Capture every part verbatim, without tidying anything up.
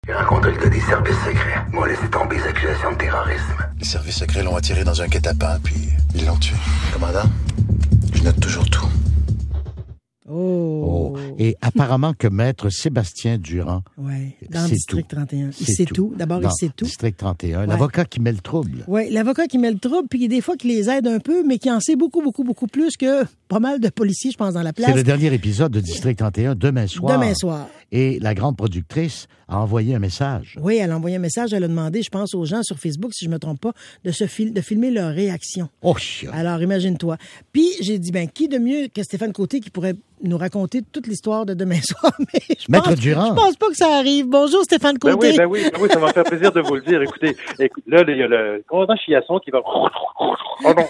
Il raconte le gars des services secrets. Moi, laissé tomber les accusations de terrorisme. Les services secrets l'ont attiré dans un guet-apens, puis ils l'ont tué. Commandant, je note toujours tout. Oh. Oh. Et apparemment que Maître Sébastien Durand, ouais, dans c'est District tout. trente et un. Il C'est sait tout. tout. D'abord, Dans il sait tout. District trente et un, Ouais. l'avocat qui met le trouble. Oui, l'avocat qui met le trouble, puis des fois qui les aide un peu, mais qui en sait beaucoup, beaucoup, beaucoup plus que pas mal de policiers, je pense, dans la place. C'est le dernier épisode de District trente et un, demain soir. Demain soir. Et la grande productrice a envoyé un message. Oui, elle a envoyé un message, elle a demandé, je pense, aux gens sur Facebook, si je me trompe pas, de se fil- de filmer leur réaction. Oh, chien. Alors, imagine-toi. Puis, j'ai dit, ben, qui de mieux que Stéphane Côté qui pourrait nous raconter toute l'histoire de demain soir? Mais je Maître pense, Durand. Je pense pas que ça arrive. Bonjour, Stéphane Ben Côté. oui, ben oui, ben oui, ça va me faire plaisir de vous le dire. Écoutez, écoute, là, il y a le commandant Chiasson qui va... Oh non,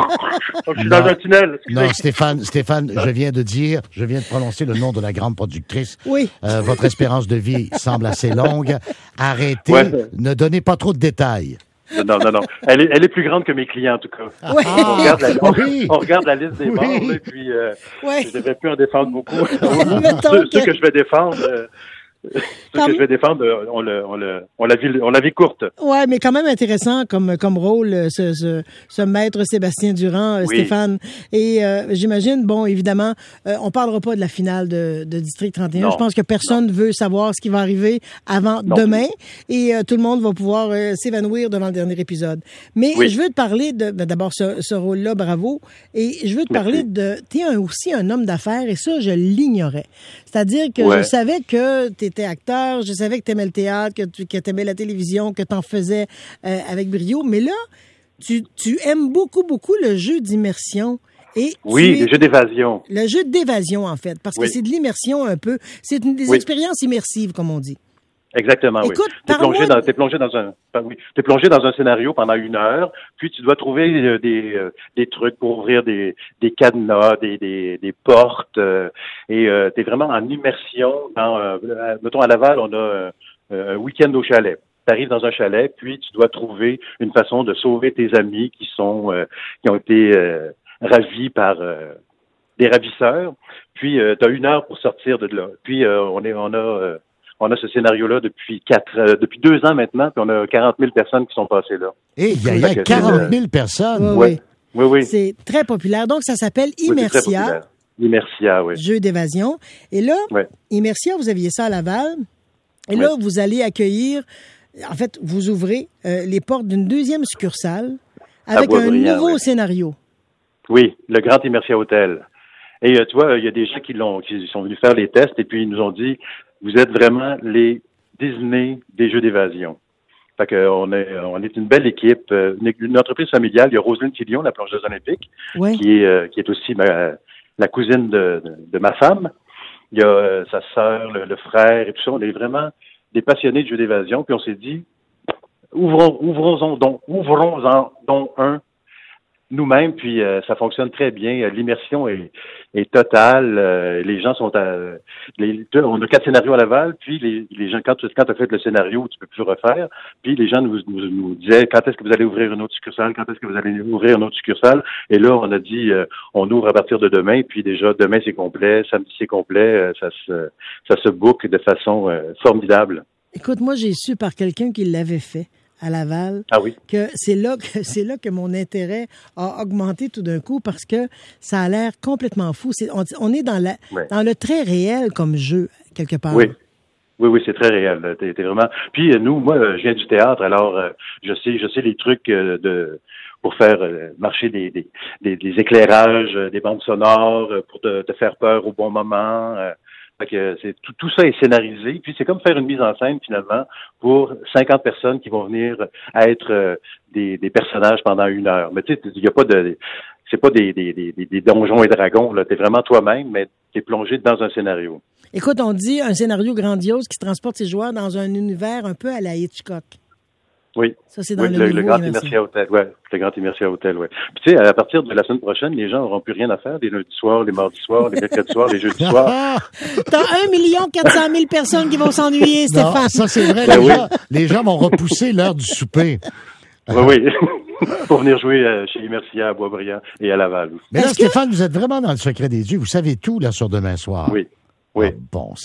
je suis Non. dans un tunnel. Excusez. Non, Stéphane, Stéphane, je viens de dire, je viens de prononcer le nom de la grande productrice. Oui. Euh, votre espérance de vie semble assez longue. Arrêtez, Ouais. ne donnez pas trop de détails. Non, non, non. Elle est, elle est plus grande que mes clients, en tout cas. Ouais. On, regarde la, on, Oui. on regarde la liste des Oui. morts, là, et puis euh, Ouais. je devrais plus en défendre beaucoup. Mettons ceux, que- ceux que je vais défendre, euh, ceux Comme- que je vais défendre, euh, on, le, on, le, on, la vie, on la vie courte. Ouais, mais quand même intéressant comme comme rôle euh, ce ce, ce maître Sébastien Durand, euh, Oui. Stéphane. Et euh, j'imagine, bon, évidemment, euh, on parlera pas de la finale de, de District trente et un. Non. Je pense que personne veut savoir ce qui va arriver avant Non. demain, et euh, tout le monde va pouvoir euh, s'évanouir devant le dernier épisode. Mais Oui. je veux te parler de ben, d'abord ce, ce rôle-là, bravo. Et je veux te Merci. parler de, t'es un, aussi un homme d'affaires, et ça, je l'ignorais. C'est-à-dire que Ouais. je savais que tu étais acteur, je savais que tu aimais le théâtre, que tu que aimais la télévision, que tu en faisais euh, avec brio. Mais là, tu, tu aimes beaucoup, beaucoup le jeu d'immersion. Et Oui, tu es- les jeux d'évasion. le jeu d'évasion, en fait, parce que Oui. c'est de l'immersion un peu. C'est une, des Oui. expériences immersives, comme on dit. Exactement, Écoute, oui. T'es parle-moi plongé de- dans, t'es plongé dans un, enfin, oui, t'es plongé dans un scénario pendant une heure, puis tu dois trouver euh, des, euh, des trucs pour ouvrir des, des cadenas, des, des, des portes, euh, et euh, t'es vraiment en immersion. Dans, euh, euh, mettons à Laval, on a euh, un week-end au chalet. T'arrives dans un chalet, puis tu dois trouver une façon de sauver tes amis qui sont, euh, qui ont été euh, ravis par euh, des ravisseurs. Puis euh, t'as une heure pour sortir de là. Puis euh, on est, on a euh, On a ce scénario-là depuis quatre, euh, depuis deux ans maintenant, puis on a quarante mille personnes qui sont passées là. Et il y a, il y Fait a que quarante c'est, mille personnes. Ouais, Ouais. Oui, oui. C'est très populaire. Donc, ça s'appelle Oui, c'est très Immersia, populaire. Immersia, oui. jeu d'évasion. Et là, Ouais. Immersia, vous aviez ça à Laval. Et là, Ouais. vous allez accueillir, en fait, vous ouvrez euh, les portes d'une deuxième succursale avec un Boisbriand, nouveau oui. scénario. Oui, le Grand Immersia Hotel. Et euh, tu vois, il y a des gens qui l'ont, qui sont venus faire les tests et puis ils nous ont dit, vous êtes vraiment les Disney des jeux d'évasion. Fait que on est, on est une belle équipe, euh, une, une entreprise familiale. Il y a Roselyne Quillion, la plongeuse olympique, Ouais. qui est, euh, qui est aussi ma, la cousine de, de, de ma femme. Il y a euh, sa sœur, le, le frère et tout ça. On est vraiment des passionnés de jeux d'évasion. Puis on s'est dit, ouvrons, ouvrons-en donc, ouvrons-en donc un nous-mêmes, puis euh, ça fonctionne très bien. L'immersion est, est totale. Euh, les gens sont à... Les, on a quatre scénarios à Laval, puis les, les gens, quand tu quand as fait le scénario, tu peux plus le refaire, puis les gens nous, nous, nous disaient, quand est-ce que vous allez ouvrir une autre succursale, quand est-ce que vous allez ouvrir une autre succursale, et là, on a dit, euh, on ouvre à partir de demain, puis déjà, demain, c'est complet, samedi, c'est complet, euh, ça se ça se book de façon euh, formidable. Écoute, moi, j'ai su par quelqu'un qui l'avait fait à Laval Ah oui? que c'est là que c'est là que mon intérêt a augmenté tout d'un coup parce que ça a l'air complètement fou. C'est, on, on est dans la Ouais. dans le très réel comme jeu quelque part. Oui. Oui, oui, c'est très réel. T'es, t'es vraiment. Puis euh, nous, moi, euh, je viens du théâtre, alors euh, je sais, je sais les trucs euh, de pour faire euh, marcher des, des, des, des éclairages, euh, des bandes sonores, euh, pour te, te faire peur au bon moment. Euh, fait que c'est tout, tout ça est scénarisé. Puis c'est comme faire une mise en scène finalement pour cinquante personnes qui vont venir être euh, des, des personnages pendant une heure. Mais tu sais, il y a pas de c'est pas des, des, des, des donjons et dragons, là. T'es vraiment toi-même, mais t'es plongé dans un scénario. Écoute, on dit un scénario grandiose qui transporte ses joueurs dans un univers un peu à la Hitchcock. Oui. Ça, c'est dans Oui, le, le, nouveau le Grand Immersion. Immersia Hotel, ouais, le Grand Immersia Hotel, ouais. Puis tu sais, à partir de la semaine prochaine, les gens n'auront plus rien à faire, les lundis soirs, les mardis soirs, les mercredis soirs, les jeudis soirs. Ah! T'as un million quatre cent mille personnes qui vont s'ennuyer, Non, Stéphane. ça c'est vrai. Ben les, oui. gens, les gens vont repousser l'heure du souper. Oui, oui. Pour venir jouer euh, chez Immersia à Boisbriand et à Laval aussi. Mais là, Est-ce que- Stéphane, vous êtes vraiment dans le secret des dieux. Vous savez tout là sur demain soir. Oui, oui. Ah, bon, ça.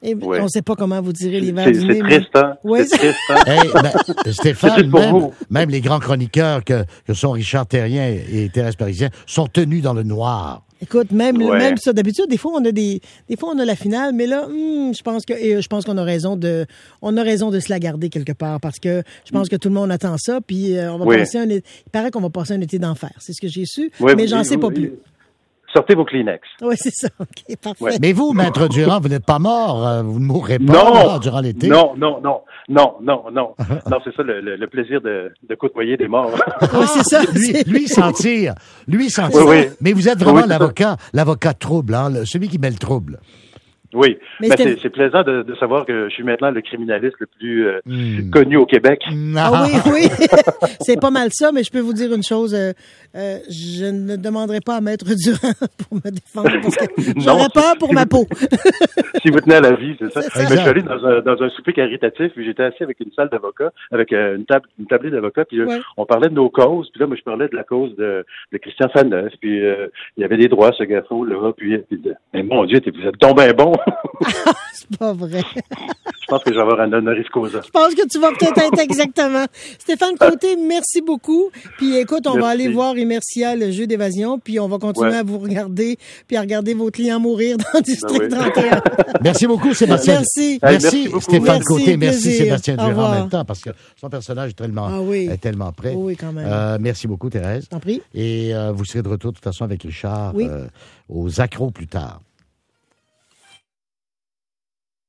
Et Ouais. on ne sait pas comment vous tirez les verres C'est du c'est nez. mais- triste, hein? Ouais, c'est triste, hein? Hey, ben, Stéphane, C'est pour même, vous. même les grands chroniqueurs que, que sont Richard Terrien et Thérèse Parisien sont tenus dans le noir. Écoute, même, Ouais. même ça, d'habitude, des fois, on a des, des fois, on a la finale, mais là, hum, je pense que, et je pense qu'on a raison de, on a raison de se la garder quelque part parce que je pense que tout le monde attend ça, puis euh, on va Oui. passer un, é- il paraît qu'on va passer un été d'enfer. C'est ce que j'ai su, Ouais, mais vous- j'en sais pas vous- plus. Sortez vos Kleenex. Oui, c'est ça. OK, parfait. Ouais. Mais vous, Maître Durand, vous n'êtes pas mort. euh, Vous ne mourrez pas Non, là, durant l'été. non, non, non, non, non, non. Non, c'est ça le, le- le plaisir de, de côtoyer des morts. Oui, c'est ça. Lui, c'est- lui sentir. Lui sentir. Oui, oui. Mais vous êtes vraiment Oui, c'est ça. l'avocat, l'avocat trouble, hein, le- celui qui met le trouble. Oui, Mais mais c'était- c'est c'est plaisant de, de savoir que je suis maintenant le criminaliste le plus euh, Hmm. connu au Québec. Ah oui, oui. C'est pas mal ça, mais je peux vous dire une chose. euh, euh, je ne demanderai pas à Maître Durand pour me défendre parce que Non. j'aurais peur pour ma peau. Si vous tenez à la vie, c'est ça. C'est Mais ça. je suis allé dans un, dans un souper caritatif, puis j'étais assis avec une salle d'avocats, avec euh, une table, une tablée d'avocats, puis euh, Ouais. on parlait de nos causes, puis là, moi, je parlais de la cause de, de Christian Faneuf, puis euh, il y avait des droits à ce gaffreau là, puis, puis de- mais mon Dieu, t'es- vous êtes donc bien bon. C'est pas vrai. Je pense que je vais avoir un honoris causa. Je pense que tu vas peut-être être exactement. Stéphane Côté, merci beaucoup. Puis écoute, on va Merci. aller voir Immersia, le jeu d'évasion, puis on va continuer Ouais. à vous regarder, puis à regarder vos clients mourir dans District Ben oui. trente et un. Merci beaucoup, Sébastien. Merci. Hey, Merci, merci beaucoup. Stéphane Merci, Côté. Merci, plaisir. Sébastien Au Durand en revoir. même temps, parce que son personnage est tellement, Ah oui. est tellement prêt. Oui, quand même. Euh, merci beaucoup, Thérèse. T'en prie. Et euh, vous serez de retour, de toute façon, avec Richard Oui. euh, aux accros plus tard.